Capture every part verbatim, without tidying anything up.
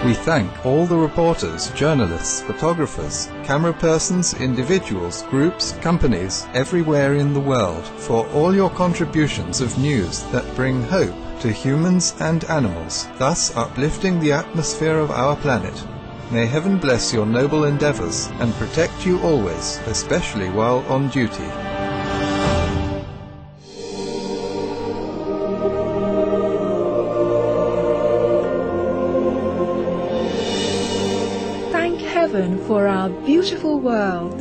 We thank all the reporters, journalists, photographers, camera persons, individuals, groups, companies, everywhere in the world, for all your contributions of news that bring hope to humans and animals, thus uplifting the atmosphere of our planet. May heaven bless your noble endeavors and protect you always, especially while on duty. Thank heaven for our beautiful world.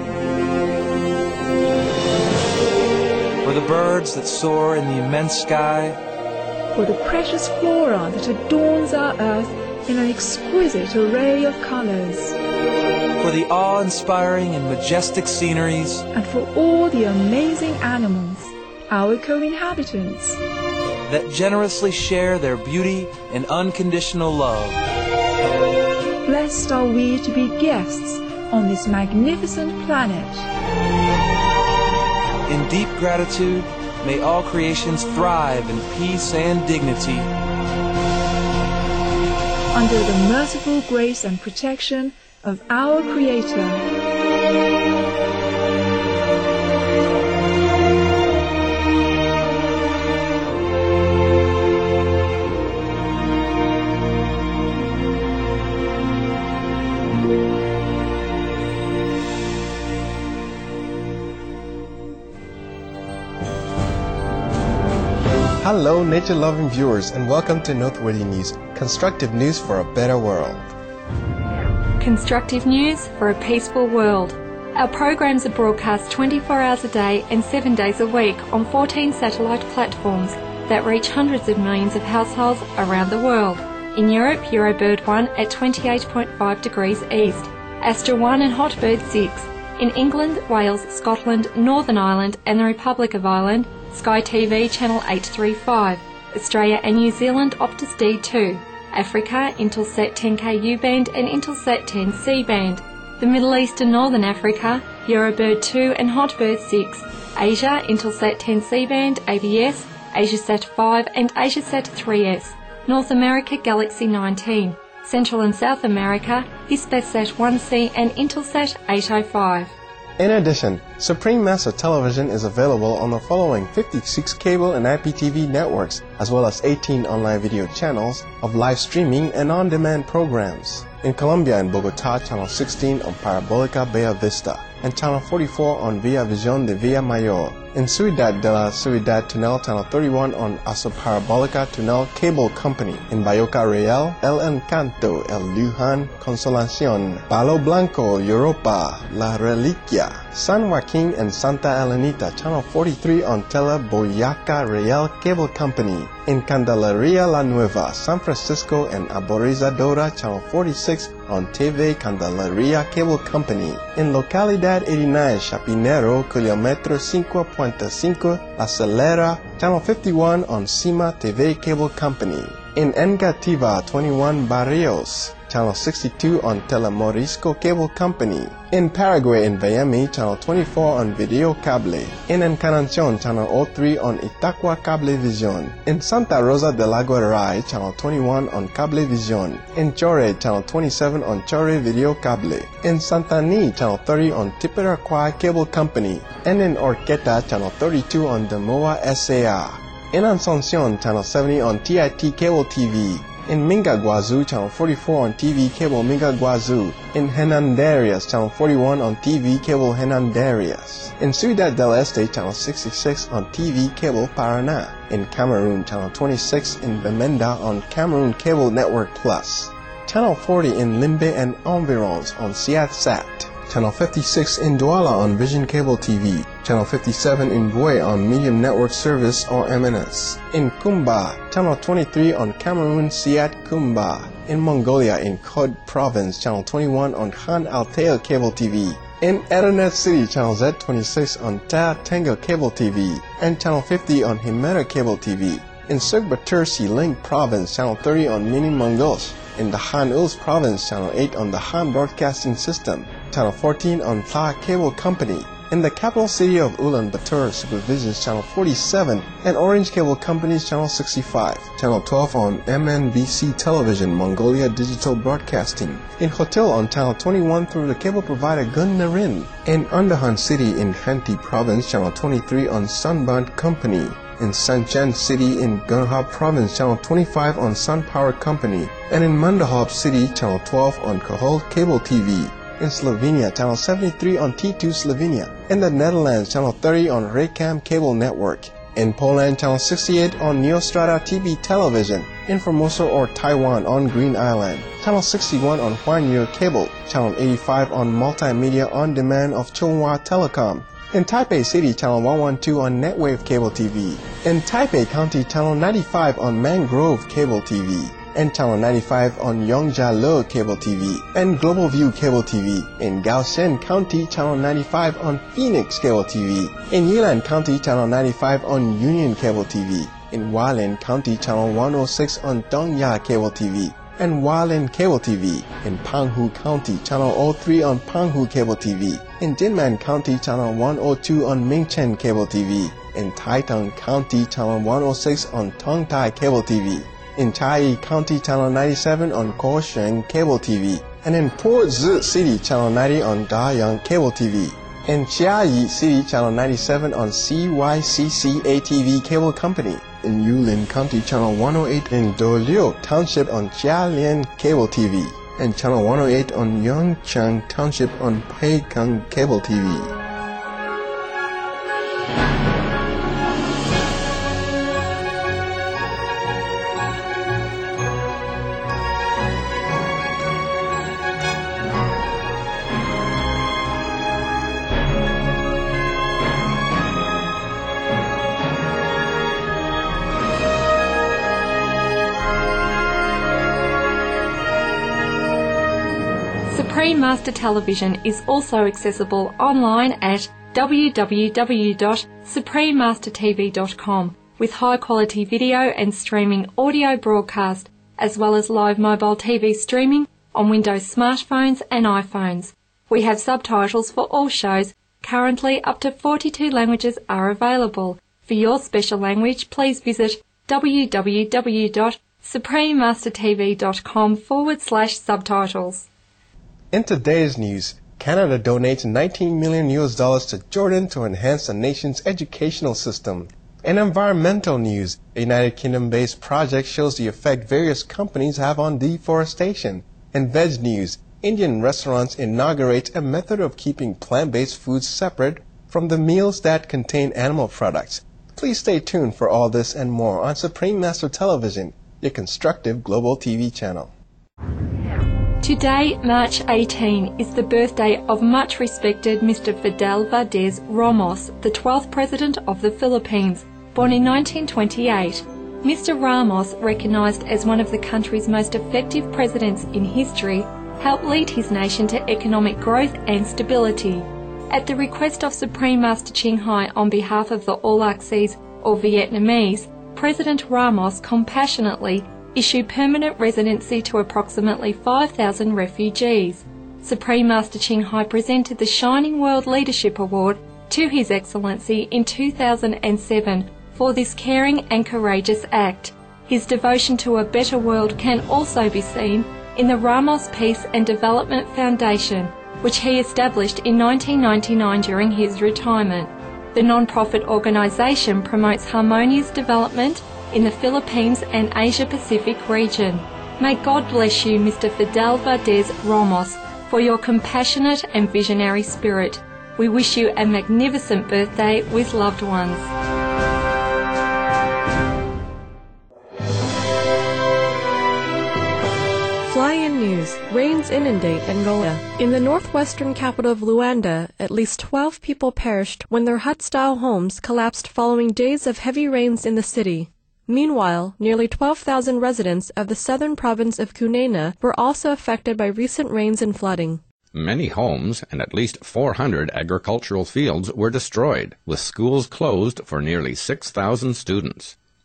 For the birds that soar in the immense sky. For the precious flora that adorns our earth in an exquisite array of colors. For the awe-inspiring and majestic sceneries. And for all the amazing animals, our co-inhabitants, that generously share their beauty and unconditional love. Blessed are we to be guests on this magnificent planet. In deep gratitude, may all creations thrive in peace and dignity. Under the merciful grace and protection of our Creator. Hello, nature-loving viewers, and welcome to Noteworthy News, constructive news for a better world. Constructive news for a peaceful world. Our programs are broadcast twenty-four hours a day and seven days a week on fourteen satellite platforms that reach hundreds of millions of households around the world. In Europe, Eurobird one at twenty-eight point five degrees east, Astra one and Hotbird six. In England, Wales, Scotland, Northern Ireland and the Republic of Ireland, Sky T V channel eight thirty-five, Australia and New Zealand Optus D two, Africa Intelsat ten K U band and Intelsat ten C band, the Middle East and Northern Africa Eurobird two and Hotbird six, Asia Intelsat ten C band A B S, AsiaSat five and AsiaSat three S, North America Galaxy nineteen, Central and South America Hispasat one C and Intelsat eight oh five. In addition, Supreme Master Television is available on the following fifty-six cable and I P T V networks, as well as eighteen online video channels of live streaming and on-demand programs. In Colombia and Bogotá, channel sixteen on Parabolica Bella Vista, and channel forty-four on Via Visión de Villa Mayor. In Ciudad de la Ciudad Tunel, channel thirty-one on Asoparabolica Tunel Cable Company. In Bayoca Real, El Encanto, El Luján, Consolación, Palo Blanco, Europa, La Reliquia, San Joaquin and Santa Elenita, channel forty-three on Tele Boyaca Real Cable Company. In Candelaria La Nueva, San Francisco and Aborizadora, channel forty-six on T V Candelaria Cable Company. In Localidad eighty-nine, Chapinero, Kilómetro cinco punto cinco, La Celera, channel fifty-one on Cima T V Cable Company. In Engativa twenty-one Barrios, channel sixty-two on Telemorisco Cable Company. In Paraguay in Miami, channel twenty-four on Video Cable. In Encarnacion, channel oh three on Itaqua Cablevisión. In Santa Rosa de la Guaray, channel twenty-one on Cablevisión. In Chore, channel twenty-seven on Chore Video Cable. In Santani, channel thirty on Tipiraquai Cable Company. And in Orqueta, channel thirty-two on Demoa S A R. In Asunción, channel seventy on T I T Cable T V. In Minga Guazú, channel forty-four on T V Cable Minga Guazú. In Hernandarias, channel forty-one on T V Cable Hernandarias. In Ciudad del Este, channel sixty-six on T V Cable Paraná. In Cameroon, channel twenty-six in Bamenda on Cameroon Cable Network Plus. Channel forty in Limbe and environs on SeathSat. Channel fifty-six in Douala on Vision Cable T V. Channel fifty-seven in Bue on Medium Network Service or M N S. In Kumba, Channel twenty-three on Cameroon Siat Kumba. In Mongolia, in Khod Province, Channel twenty-one on Han Altair Cable T V. In Ethernet City, Channel Z twenty-six on Ta Tango Cable T V. And Channel fifty on Himera Cable T V. In Sugbatursi Link Province, Channel thirty on Mini Mongols. In the Han Uls Province, Channel eight on the Han Broadcasting System. Channel fourteen on Pla Cable Company. In the capital city of Ulaanbaatar supervises Channel forty-seven and Orange Cable Company's Channel sixty-five, Channel twelve on M N B C Television, Mongolia Digital Broadcasting. In Hotel on Channel twenty-one through the cable provider Gun Narin. In Andahan City in Khanty Province, Channel twenty-three on Sunband Company. In Sanchen City in Gangha Province, Channel twenty-five on Sun Power Company. And in Mandahab City, Channel twelve on Kohol Cable T V. In Slovenia, Channel seventy-three on T two Slovenia. In the Netherlands, Channel thirty on Raycam Cable Network. In Poland, Channel sixty-eight on Neostrata T V Television. In Formosa or Taiwan on Green Island, Channel sixty-one on Huanyu Cable. Channel eighty-five on Multimedia On Demand of Chunghwa Telecom. In Taipei City, Channel one twelve on Netwave Cable T V. In Taipei County, Channel ninety-five on Mangrove Cable T V. And Channel ninety-five on Yongjialo Cable T V and Global View Cable T V. In Gaoshen County, Channel ninety-five on Phoenix Cable T V. In Yilan County, Channel ninety-five on Union Cable T V. In Hualien County, Channel one oh six on Dongya Cable T V. And Hualien Cable T V. In Penghu County, Channel oh three on Penghu Cable T V. In Jinmen County, Channel one oh two on Mingchen Cable T V. In Taitung County, Channel one oh six on Tongtai Cable T V. In Chiayi County, Channel ninety-seven on Kaohsiung Cable T V. And in Port Zi City, Channel ninety on Dayang Cable T V. In Chiayi City, Channel ninety-seven on C Y C C A T V Cable Company. In Yulin County, Channel one oh eight in Doliu Township on Jialian Cable T V. And Channel one oh eight on Yongchang Township on Peikang Cable T V. Supreme Master Television is also accessible online at w w w dot supreme master t v dot com with high-quality video and streaming audio broadcast, as well as live mobile T V streaming on Windows smartphones and iPhones. We have subtitles for all shows. Currently, up to forty-two languages are available. For your special language, please visit w w w dot supreme master t v dot com forward slash subtitles. In today's news, Canada donates nineteen million U S dollars to Jordan to enhance the nation's educational system. In environmental news, a United Kingdom-based project shows the effect various companies have on deforestation. In veg news, Indian restaurants inaugurate a method of keeping plant-based foods separate from the meals that contain animal products. Please stay tuned for all this and more on Supreme Master Television, your constructive global T V channel. Today, March eighteenth, is the birthday of much respected Mister Fidel Valdez Ramos, the twelfth President of the Philippines, born in nineteen twenty-eight. Mister Ramos, recognized as one of the country's most effective presidents in history, helped lead his nation to economic growth and stability. At the request of Supreme Master Ching Hai on behalf of the All Axis, or Vietnamese, President Ramos compassionately issued permanent residency to approximately five thousand refugees. Supreme Master Ching Hai presented the Shining World Leadership Award to His Excellency in two thousand seven for this caring and courageous act. His devotion to a better world can also be seen in the Ramos Peace and Development Foundation, which he established in nineteen ninety-nine during his retirement. The non-profit organisation promotes harmonious development in the Philippines and Asia-Pacific region. May God bless you, Mister Fidel Valdez Ramos, for your compassionate and visionary spirit. We wish you a magnificent birthday with loved ones. Fly-in news. Rains inundate Angola. In the northwestern capital of Luanda, at least twelve people perished when their hut-style homes collapsed following days of heavy rains in the city. Meanwhile, nearly twelve thousand residents of the southern province of Cunene were also affected by recent rains and flooding. Many homes and at least four hundred agricultural fields were destroyed, with schools closed for nearly six thousand students.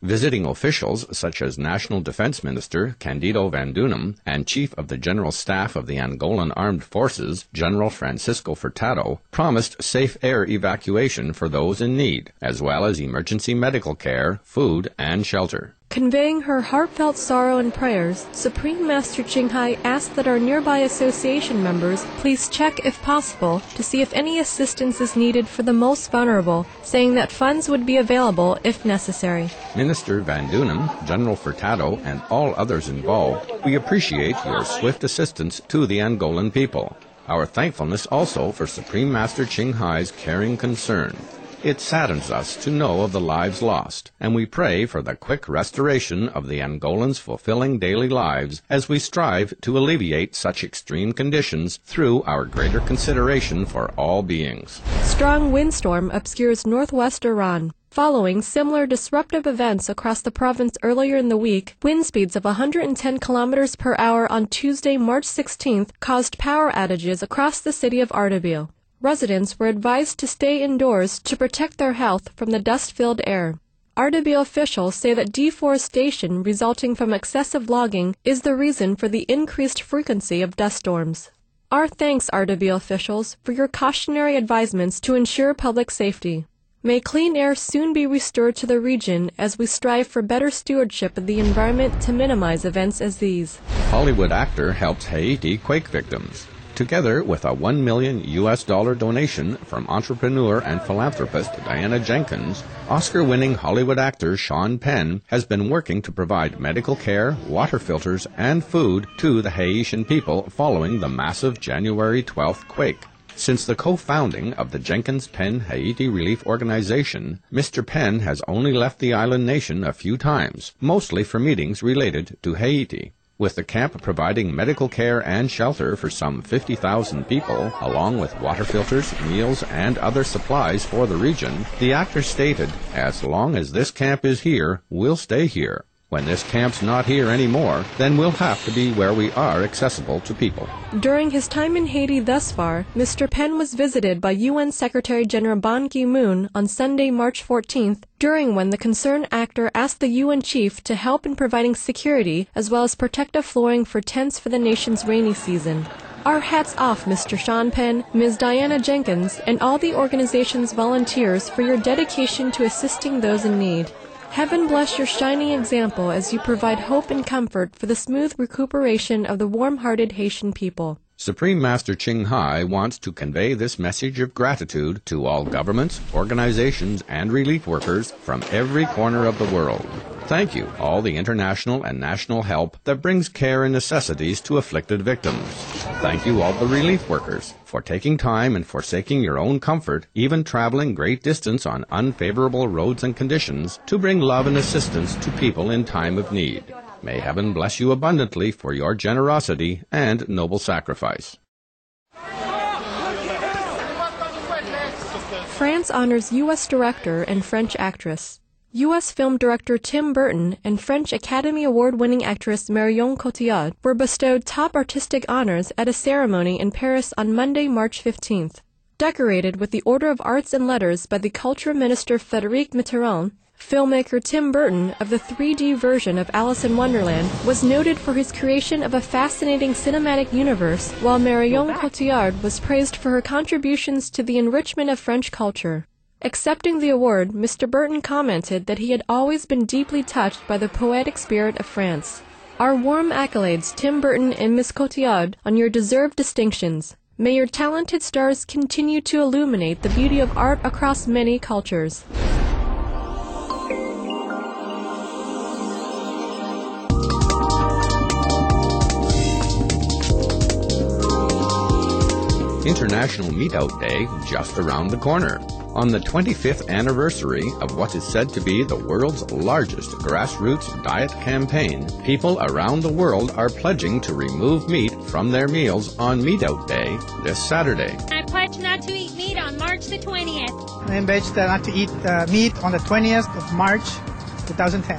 Visiting officials such as National Defense Minister Candido Vandunum and Chief of the General Staff of the Angolan Armed Forces, General Francisco Furtado, promised safe air evacuation for those in need, as well as emergency medical care, food, and shelter. Conveying her heartfelt sorrow and prayers, Supreme Master Ching Hai asked that our nearby association members please check, if possible, to see if any assistance is needed for the most vulnerable, saying that funds would be available if necessary. Minister Vandunum, General Furtado, and all others involved, we appreciate your swift assistance to the Angolan people. Our thankfulness also for Supreme Master Ching Hai's caring concern. It saddens us to know of the lives lost, and we pray for the quick restoration of the Angolans' fulfilling daily lives as we strive to alleviate such extreme conditions through our greater consideration for all beings. Strong windstorm obscures northwest Iran. Following similar disruptive events across the province earlier in the week, wind speeds of one hundred ten kilometers per hour on Tuesday, March sixteenth, caused power outages across the city of Ardabil. Residents were advised to stay indoors to protect their health from the dust-filled air. Ardabil officials say that deforestation resulting from excessive logging is the reason for the increased frequency of dust storms. Our thanks, Ardabil officials, for your cautionary advisements to ensure public safety. May clean air soon be restored to the region as we strive for better stewardship of the environment to minimize events as these. Hollywood actor helps Haiti quake victims. Together with a one million U S dollar donation from entrepreneur and philanthropist Diana Jenkins, Oscar-winning Hollywood actor Sean Penn has been working to provide medical care, water filters, and food to the Haitian people following the massive January twelfth quake. Since the co-founding of the Jenkins Penn Haiti Relief Organization, Mister Penn has only left the island nation a few times, mostly for meetings related to Haiti. With the camp providing medical care and shelter for some fifty thousand people, along with water filters, meals, and other supplies for the region, the actor stated, "As long as this camp is here, we'll stay here. When this camp's not here anymore, then we'll have to be where we are accessible to people." During his time in Haiti thus far, Mister Penn was visited by U N Secretary-General Ban Ki-moon on Sunday, March fourteenth, during when the concerned actor asked the U N chief to help in providing security as well as protective flooring for tents for the nation's rainy season. Our hats off, Mister Sean Penn, Miz Diana Jenkins, and all the organization's volunteers for your dedication to assisting those in need. Heaven bless your shining example as you provide hope and comfort for the smooth recuperation of the warm-hearted Haitian people. Supreme Master Ching Hai wants to convey this message of gratitude to all governments, organizations, and relief workers from every corner of the world. Thank you, all the international and national help that brings care and necessities to afflicted victims. Thank you, all the relief workers, for taking time and forsaking your own comfort, even traveling great distance on unfavorable roads and conditions, to bring love and assistance to people in time of need. May heaven bless you abundantly for your generosity and noble sacrifice. France honors U S director and French actress. U S film director Tim Burton and French Academy Award-winning actress Marion Cotillard were bestowed top artistic honors at a ceremony in Paris on Monday, March fifteenth. Decorated with the Order of Arts and Letters by the Culture Minister Frédéric Mitterrand, filmmaker Tim Burton of the three D version of Alice in Wonderland was noted for his creation of a fascinating cinematic universe, while Marion Cotillard was praised for her contributions to the enrichment of French culture. Accepting the award, Mister Burton commented that he had always been deeply touched by the poetic spirit of France. Our warm accolades, Tim Burton and Miss Cotillard, on your deserved distinctions. May your talented stars continue to illuminate the beauty of art across many cultures. International Meat-Out Day just around the corner. On the twenty-fifth anniversary of what is said to be the world's largest grassroots diet campaign, people around the world are pledging to remove meat from their meals on Meat-Out Day this Saturday. I pledge not to eat meat on March the twentieth. I pledge not to eat uh, meat on the twentieth of March, two thousand ten.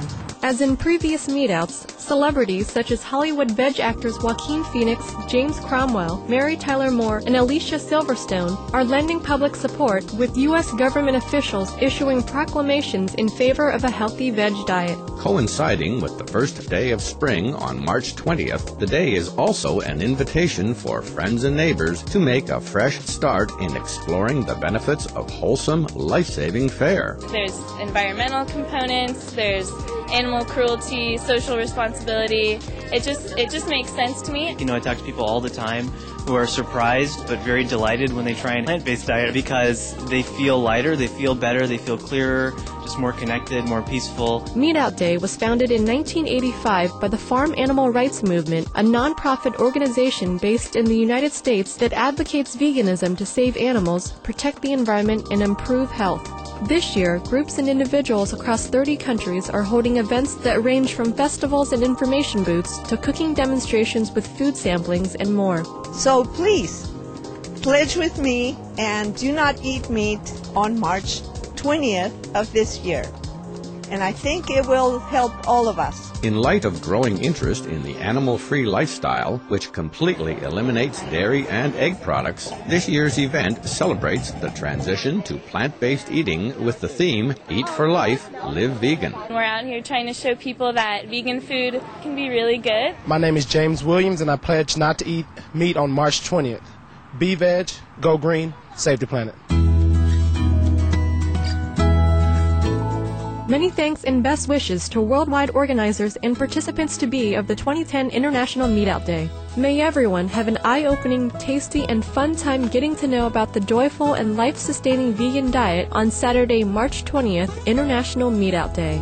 As in previous meetouts, celebrities such as Hollywood veg actors Joaquin Phoenix, James Cromwell, Mary Tyler Moore, and Alicia Silverstone are lending public support, with U S government officials issuing proclamations in favor of a healthy veg diet. Coinciding with the first day of spring on March twentieth, the day is also an invitation for friends and neighbors to make a fresh start in exploring the benefits of wholesome, life-saving fare. There's environmental components, there's animal cruelty, social responsibility. It just it just makes sense to me. You know, I talk to people all the time who are surprised but very delighted when they try a plant-based diet because they feel lighter, they feel better, they feel clearer, just more connected, more peaceful. Meat Out Day was founded in nineteen eighty-five by the Farm Animal Rights Movement, a non-profit organization based in the United States that advocates veganism to save animals, protect the environment, and improve health. This year, groups and individuals across thirty countries are holding events that range from festivals and information booths to cooking demonstrations with food samplings and more. So please, pledge with me and do not eat meat on March twentieth of this year. And I think it will help all of us. In light of growing interest in the animal-free lifestyle, which completely eliminates dairy and egg products, this year's event celebrates the transition to plant-based eating with the theme, Eat for Life, Live Vegan. We're out here trying to show people that vegan food can be really good. My name is James Williams, and I pledge not to eat meat on March twentieth. Be veg, go green, save the planet. Many thanks and best wishes to worldwide organizers and participants-to-be of the twenty ten International Meat Out Day. May everyone have an eye-opening, tasty, and fun time getting to know about the joyful and life-sustaining vegan diet on Saturday, March twentieth, International Meat Out Day.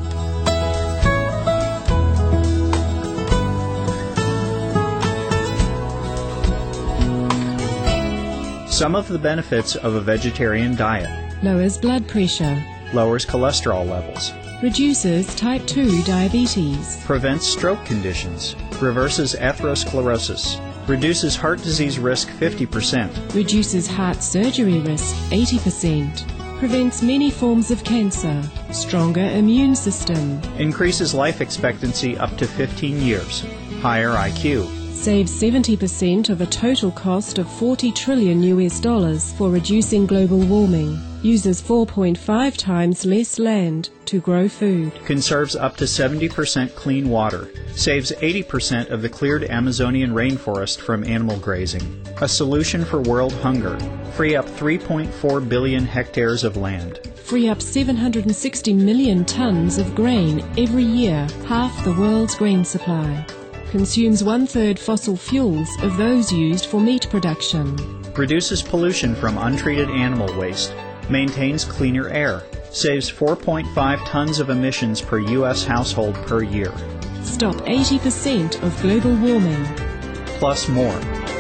Some of the benefits of a vegetarian diet: lowers blood pressure, lowers cholesterol levels, reduces type two diabetes, prevents stroke conditions, reverses atherosclerosis, reduces heart disease risk fifty percent, reduces heart surgery risk eighty percent, prevents many forms of cancer, stronger immune system, increases life expectancy up to fifteen years, higher I Q, saves seventy percent of a total cost of forty trillion U S dollars for reducing global warming, uses four point five times less land to grow food, conserves up to seventy percent clean water, saves eighty percent of the cleared Amazonian rainforest from animal grazing, a solution for world hunger, free up three point four billion hectares of land, free up seven hundred sixty million tons of grain every year, half the world's grain supply, consumes one-third fossil fuels of those used for meat production, reduces pollution from untreated animal waste, maintains cleaner air, saves four point five tons of emissions per U S household per year. Stop eighty percent of global warming. Plus more.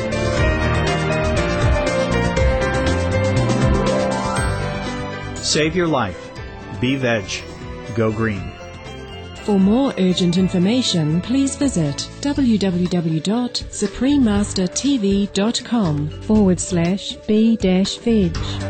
Save your life. Be veg. Go green. For more urgent information, please visit www.suprememastertv.com forward slash b dash veg.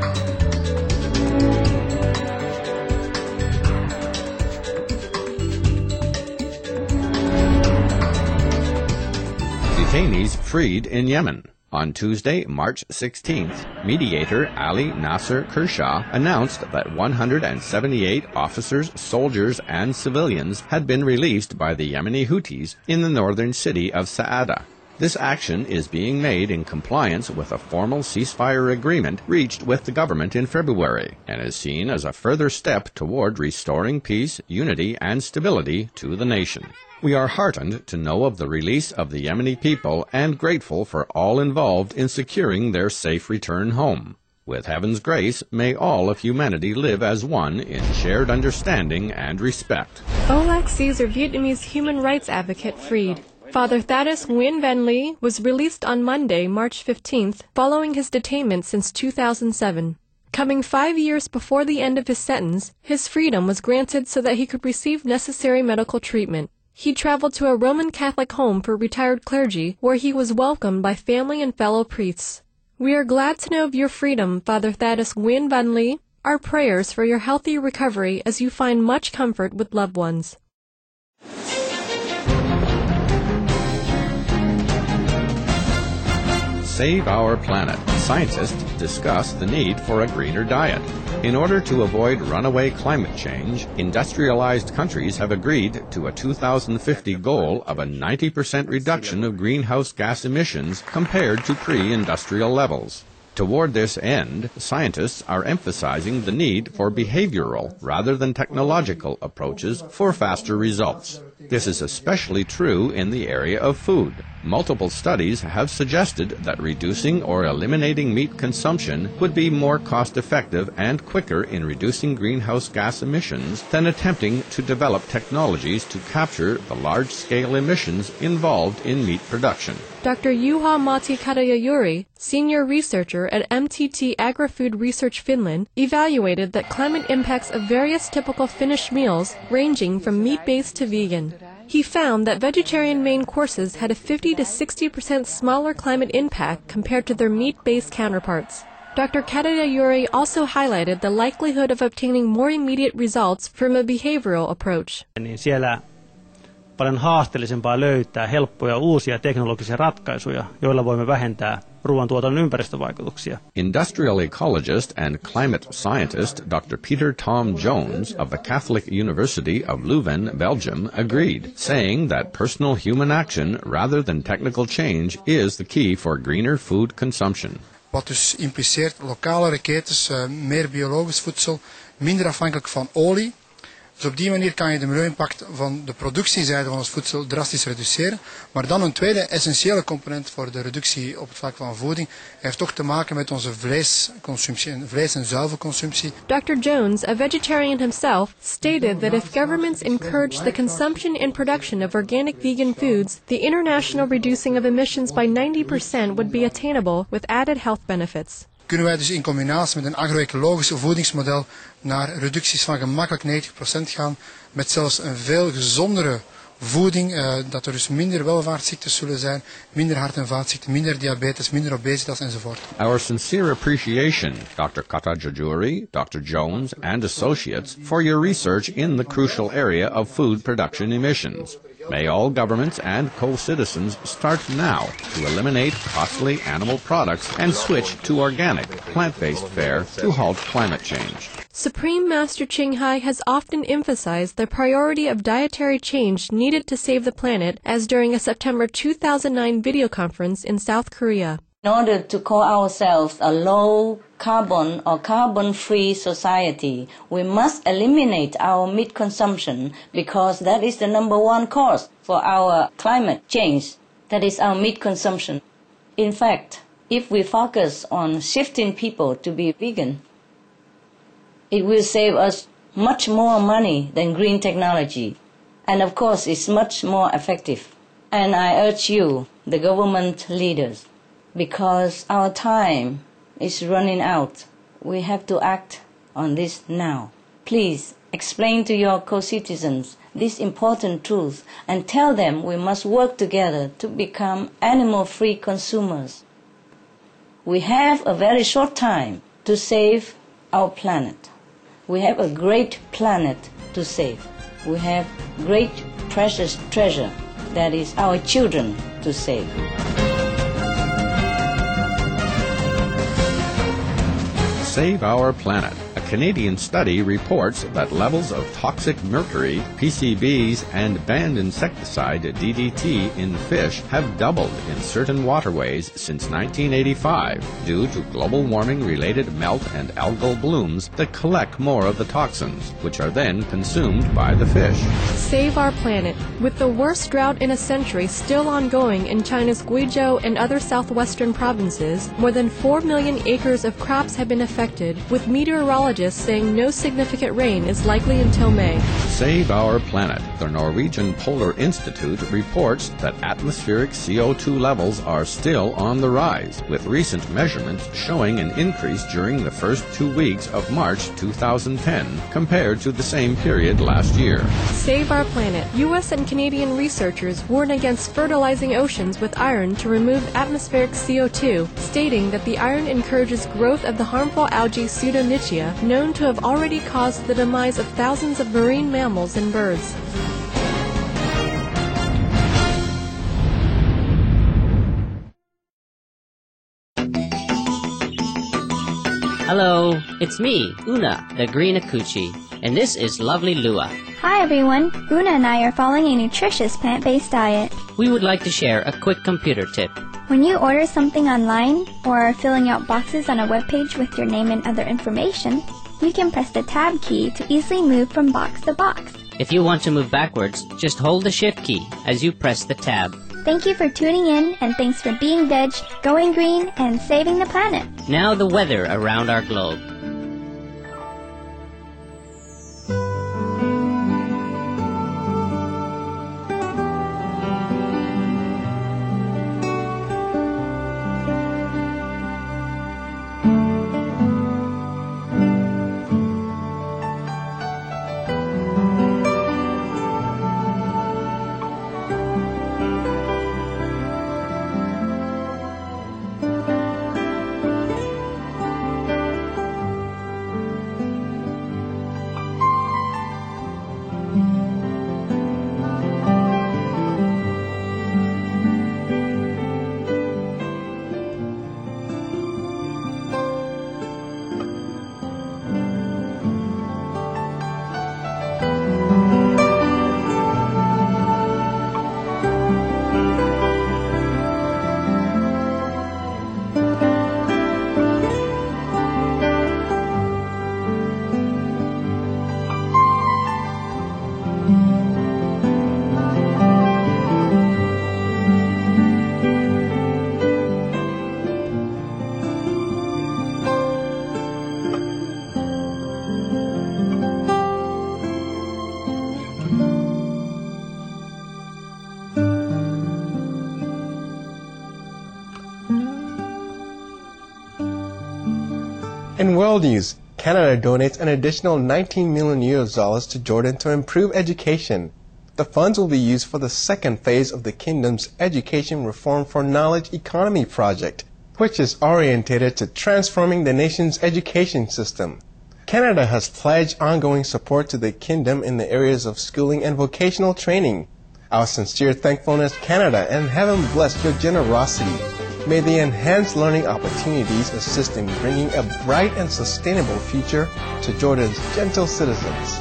Detainees freed in Yemen. On Tuesday, March sixteenth, mediator Ali Nasser Kershaw announced that one hundred seventy-eight officers, soldiers, and civilians had been released by the Yemeni Houthis in the northern city of Sa'ada. This action is being made in compliance with a formal ceasefire agreement reached with the government in February, and is seen as a further step toward restoring peace, unity, and stability to the nation. We are heartened to know of the release of the Yemeni people and grateful for all involved in securing their safe return home. With heaven's grace, may all of humanity live as one in shared understanding and respect. Olac Caesar Vietnamese human rights advocate freed. Father Thaddeus Nguyen Van Ly was released on Monday, March fifteenth, following his detainment since two thousand seven. Coming five years before the end of his sentence, his freedom was granted so that he could receive necessary medical treatment. He traveled to a Roman Catholic home for retired clergy, where he was welcomed by family and fellow priests. We are glad to know of your freedom, Father Thaddeus Nguyen Van Ly. Our prayers for your healthy recovery as you find much comfort with loved ones. Save Our Planet, scientists discuss the need for a greener diet. In order to avoid runaway climate change, industrialized countries have agreed to a two thousand fifty goal of a ninety percent reduction of greenhouse gas emissions compared to pre-industrial levels. Toward this end, scientists are emphasizing the need for behavioral rather than technological approaches for faster results. This is especially true in the area of food. Multiple studies have suggested that reducing or eliminating meat consumption would be more cost-effective and quicker in reducing greenhouse gas emissions than attempting to develop technologies to capture the large-scale emissions involved in meat production. Doctor Juha-Matti Kadajajuri, senior researcher at M T T Agri-Food Research Finland, evaluated the climate impacts of various typical Finnish meals ranging from meat-based to vegan. He found that vegetarian main courses had a fifty to sixty percent smaller climate impact compared to their meat-based counterparts. Doctor Kadajajuri also highlighted the likelihood of obtaining more immediate results from a behavioral approach. Niin siellä paljon haasteellisempaa löytää helppoja uusia teknologisia ratkaisuja, joilla voimme vähentää ruoantuotannon ympäristövaikutuksia. Industrial ecologist and climate scientist Doctor Peter Tom Jones of the Catholic University of Leuven, Belgium, agreed, saying that personal human action rather than technical change is the key for greener food consumption. Wat dus impliceert lokalere ketens, uh, meer biologisch voedsel, minder afhankelijk van olie. Dus op die manier kan je de milieu-impact van de productiezijde van ons voedsel drastisch reduceren. Maar dan een tweede essentiële component voor de reductie op het vlak van voeding heeft toch te maken met onze vleesconsumptie, vlees- en zuivelconsumptie. Doctor Jones, a vegetarian himself, stated that if governments encourage the consumption and production of organic vegan foods, the international reducing of emissions by ninety percent would be attainable with added health benefits. Kunnen wij dus in combinatie met een agro-ecologisch voedingsmodel naar reducties van gemakkelijk negentig procent gaan, met zelfs een veel gezondere voeding, uh, dat er dus minder welvaartsziektes zullen zijn, minder hart- en vaatziekten, minder diabetes, minder obesitas enzovoort. Our sincere appreciation, Doctor Kadajajuri, Doctor Jones, and associates, for your research in the crucial area of food production emissions. May all governments and co-citizens start now to eliminate costly animal products and switch to organic, plant-based fare to halt climate change. Supreme Master Ching Hai has often emphasized the priority of dietary change needed to save the planet, as during a September two thousand nine video conference in South Korea. In order to call ourselves a low-carbon or carbon-free society, we must eliminate our meat consumption because that is the number one cause for our climate change. That is our meat consumption. In fact, if we focus on shifting people to be vegan, it will save us much more money than green technology. And of course, it's much more effective. And I urge you, the government leaders, because our time is running out, we have to act on this now. Please explain to your co-citizens this important truth and tell them we must work together to become animal-free consumers. We have a very short time to save our planet. We have a great planet to save. We have great precious treasure, that is our children, to save. Save Our Planet. A Canadian study reports that levels of toxic mercury, P C Bs, and banned insecticide D D T in fish have doubled in certain waterways since nineteen eighty-five due to global warming-related melt and algal blooms that collect more of the toxins, which are then consumed by the fish. Save Our Planet. With the worst drought in a century still ongoing in China's Guizhou and other southwestern provinces, more than four million acres of crops have been affected, with meteorologists saying no significant rain is likely until May. Save Our Planet. The Norwegian Polar Institute reports that atmospheric C O two levels are still on the rise, with recent measurements showing an increase during the first two weeks of March two thousand ten compared to the same period last year. Save Our Planet. U S and Canadian researchers warn against fertilizing oceans with iron to remove atmospheric C O two, stating that the iron encourages growth of the harmful algae Pseudonychia, known to have already caused the demise of thousands of marine mammals and birds. Hello, it's me, Una, the green Akuchi, and this is lovely Lua. Hi everyone, Una and I are following a nutritious plant-based diet. We would like to share a quick computer tip. When you order something online or are filling out boxes on a webpage with your name and other information, you can press the tab key to easily move from box to box. If you want to move backwards, just hold the shift key as you press the tab. Thank you for tuning in, and thanks for being veg, going green, and saving the planet. Now the weather around our globe. In world news, Canada donates an additional nineteen million U S dollars to Jordan to improve education. The funds will be used for the second phase of the Kingdom's Education Reform for Knowledge Economy project, which is orientated to transforming the nation's education system. Canada has pledged ongoing support to the Kingdom in the areas of schooling and vocational training. Our sincere thankfulness, Canada, and heaven bless your generosity. May the enhanced learning opportunities assist in bringing a bright and sustainable future to Jordan's gentle citizens.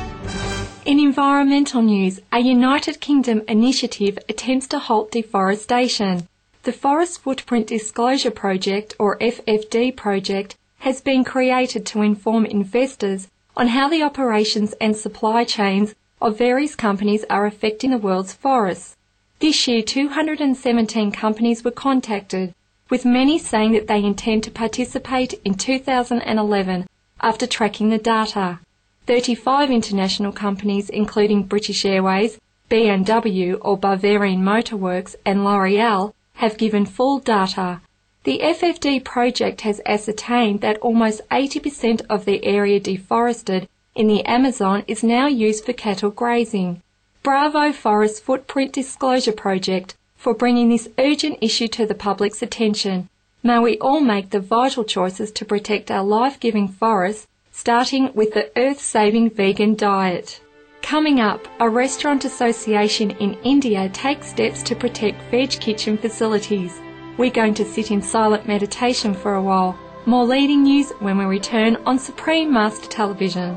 In environmental news, a United Kingdom initiative attempts to halt deforestation. The Forest Footprint Disclosure Project, or F F D project, has been created to inform investors on how the operations and supply chains of various companies are affecting the world's forests. This year, two hundred seventeen companies were contacted, with many saying that they intend to participate in two thousand eleven after tracking the data. thirty-five international companies, including British Airways, B M W or Bavarian Motor Works, and L'Oreal, have given full data. The F F D project has ascertained that almost eighty percent of the area deforested in the Amazon is now used for cattle grazing. Bravo Forest Footprint Disclosure Project for bringing this urgent issue to the public's attention. May we all make the vital choices to protect our life-giving forests, starting with the earth-saving vegan diet. Coming up, a restaurant association in India takes steps to protect veg kitchen facilities. We're going to sit in silent meditation for a while. More leading news when we return on Supreme Master Television.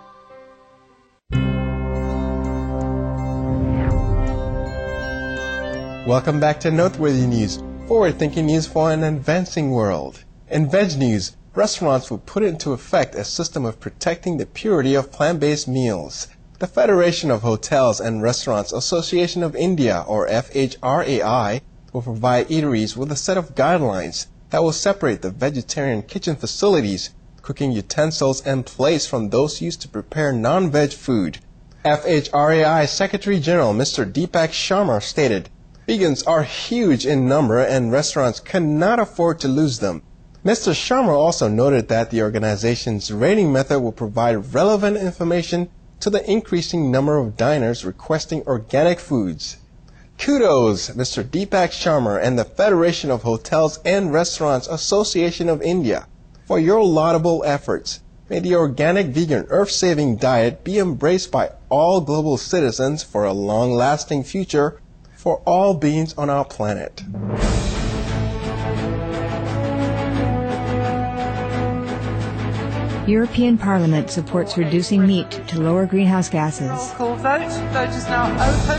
Welcome back to Noteworthy News, forward-thinking news for an advancing world. In veg news, restaurants will put into effect a system of protecting the purity of plant-based meals. The Federation of Hotels and Restaurants Association of India, or F H R A I, will provide eateries with a set of guidelines that will separate the vegetarian kitchen facilities, cooking utensils, and plates from those used to prepare non-veg food. F H R A I Secretary General Mister Deepak Sharma stated, "Vegans are huge in number and restaurants cannot afford to lose them." Mister Sharma also noted that the organization's rating method will provide relevant information to the increasing number of diners requesting organic foods. Kudos, Mister Deepak Sharma and the Federation of Hotels and Restaurants Association of India, for your laudable efforts. May the organic vegan earth-saving diet be embraced by all global citizens for a long-lasting future for all beings on our planet. European Parliament supports reducing meat to lower greenhouse gases. Roll call vote. Vote is now open.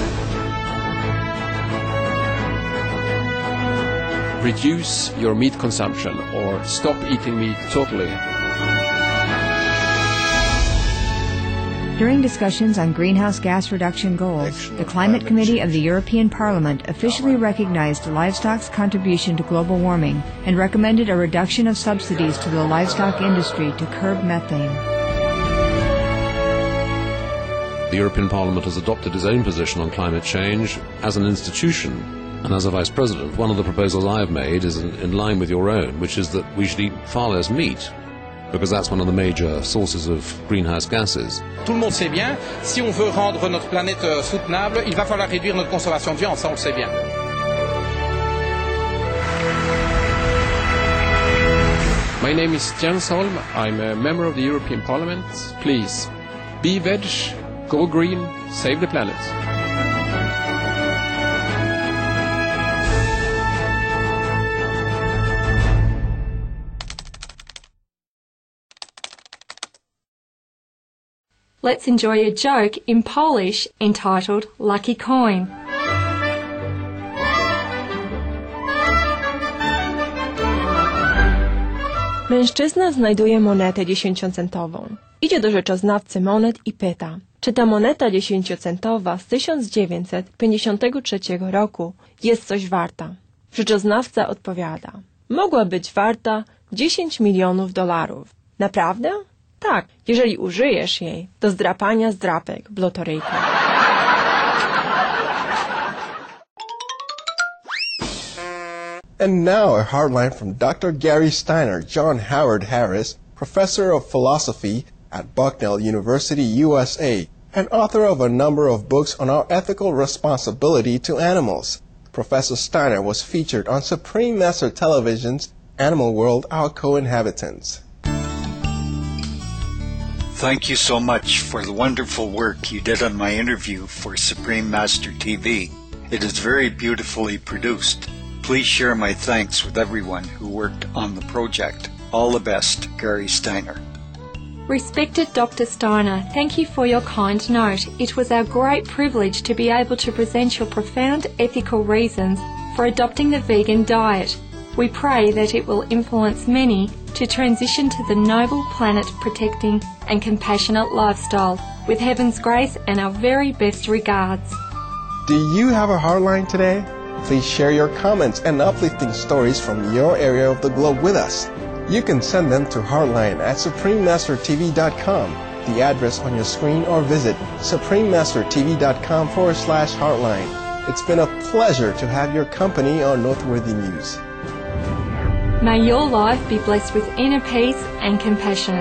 Reduce your meat consumption or stop eating meat totally. During discussions on greenhouse gas reduction goals, the Climate Committee of the European Parliament officially recognized livestock's contribution to global warming and recommended a reduction of subsidies to the livestock industry to curb methane. The European Parliament has adopted its own position on climate change as an institution. And as a Vice President, one of the proposals I have made is in, in line with your own, which is that we should eat far less meat, because that's one of the major sources of greenhouse gases. Tout le monde sait bien, si on veut rendre notre planète euh, soutenable, il va falloir réduire notre consommation de viande, ça on le sait bien. My name is Jens Holm. I'm a member of the European Parliament. Please, be veg, go green, save the planet. Let's enjoy a joke in Polish entitled Lucky Coin. Mężczyzna znajduje monetę dziesięciocentową. Idzie do rzeczoznawcy monet i pyta, czy ta moneta dziesięciocentowa z tysiąc dziewięćset pięćdziesiątego trzeciego roku jest coś warta. Rzeczoznawca odpowiada, mogła być warta dziesięć milionów dolarów. Naprawdę? Tak, jeżeli użyjesz jej do zdrapania zdrapek w lotoryjkę. And now a hardline from Doctor Gary Steiner, John Howard Harris, Professor of Philosophy at Bucknell University, U S A, and author of a number of books on our ethical responsibility to animals. Professor Steiner was featured on Supreme Master Television's Animal World, Our Co-Inhabitants. Thank you so much for the wonderful work you did on my interview for Supreme Master T V. It is very beautifully produced. Please share my thanks with everyone who worked on the project. All the best, Gary Steiner. Respected Doctor Steiner, thank you for your kind note. It was our great privilege to be able to present your profound ethical reasons for adopting the vegan diet. We pray that it will influence many to transition to the noble planet-protecting and compassionate lifestyle. With heaven's grace and our very best regards. Do you have a hardline today? Please share your comments and uplifting stories from your area of the globe with us. You can send them to hardline at supreme master t v dot com, the address on your screen, or visit supreme master t v dot com forward slash hardline. It's been a pleasure to have your company on Noteworthy News. May your life be blessed with inner peace and compassion.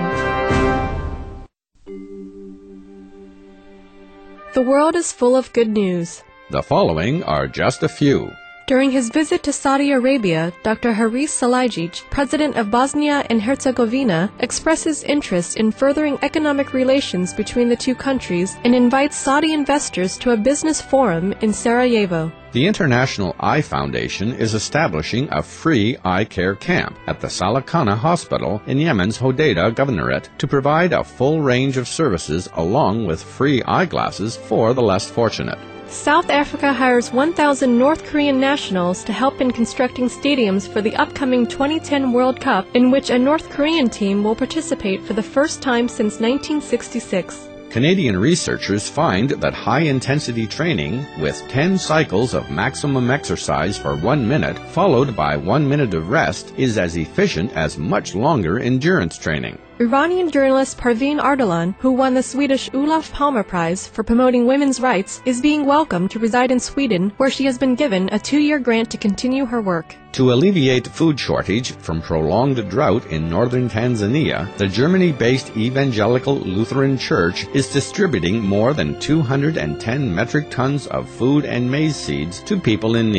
The world is full of good news. The following are just a few. During his visit to Saudi Arabia, Doctor Haris Salajic, president of Bosnia and Herzegovina, expresses interest in furthering economic relations between the two countries and invites Saudi investors to a business forum in Sarajevo. The International Eye Foundation is establishing a free eye care camp at the Salakana Hospital in Yemen's Hodeidah Governorate to provide a full range of services along with free eyeglasses for the less fortunate. South Africa hires one thousand North Korean nationals to help in constructing stadiums for the upcoming twenty ten World Cup, in which a North Korean team will participate for the first time since nineteen sixty-six. Canadian researchers find that high-intensity training with ten cycles of maximum exercise for one minute, followed by one minute of rest, is as efficient as much longer endurance training. Iranian journalist Parveen Ardalan, who won the Swedish Olof Palme Prize for promoting women's rights, is being welcomed to reside in Sweden, where she has been given a two-year grant to continue her work. To alleviate food shortage from prolonged drought in northern Tanzania, the Germany-based Evangelical Lutheran Church is distributing more than two hundred ten metric tons of food and maize seeds to people in need.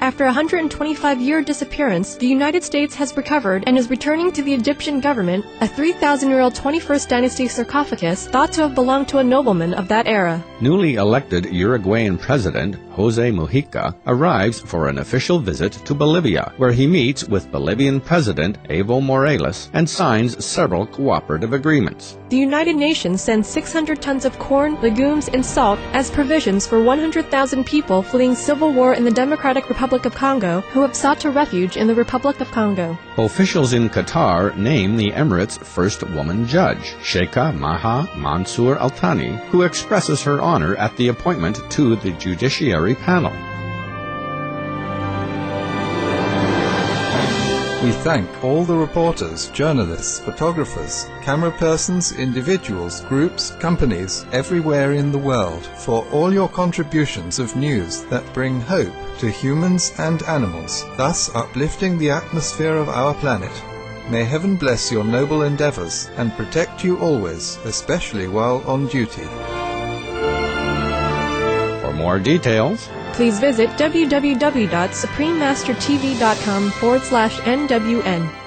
After a one hundred twenty-five year disappearance, the United States has recovered and is returning to the Egyptian government a three thousand year old twenty-first dynasty sarcophagus thought to have belonged to a nobleman of that era. Newly elected Uruguayan President Jose Mujica arrives for an official visit to Bolivia, where he meets with Bolivian President Evo Morales and signs several cooperative agreements. The United Nations sends six hundred tons of corn, legumes, and salt as provisions for one hundred thousand people fleeing civil war in the Democratic Republic of Congo who have sought to refuge in the Republic of Congo. Officials in Qatar name the Emirates' first woman judge, Sheikha Maha Mansour Al Thani, who expresses her honor at the appointment to the Judiciary Panel. We thank all the reporters, journalists, photographers, camera persons, individuals, groups, companies everywhere in the world for all your contributions of news that bring hope to humans and animals, thus uplifting the atmosphere of our planet. May heaven bless your noble endeavors and protect you always, especially while on duty. For more details, please visit w w w dot supreme master t v dot com forward slash N W N.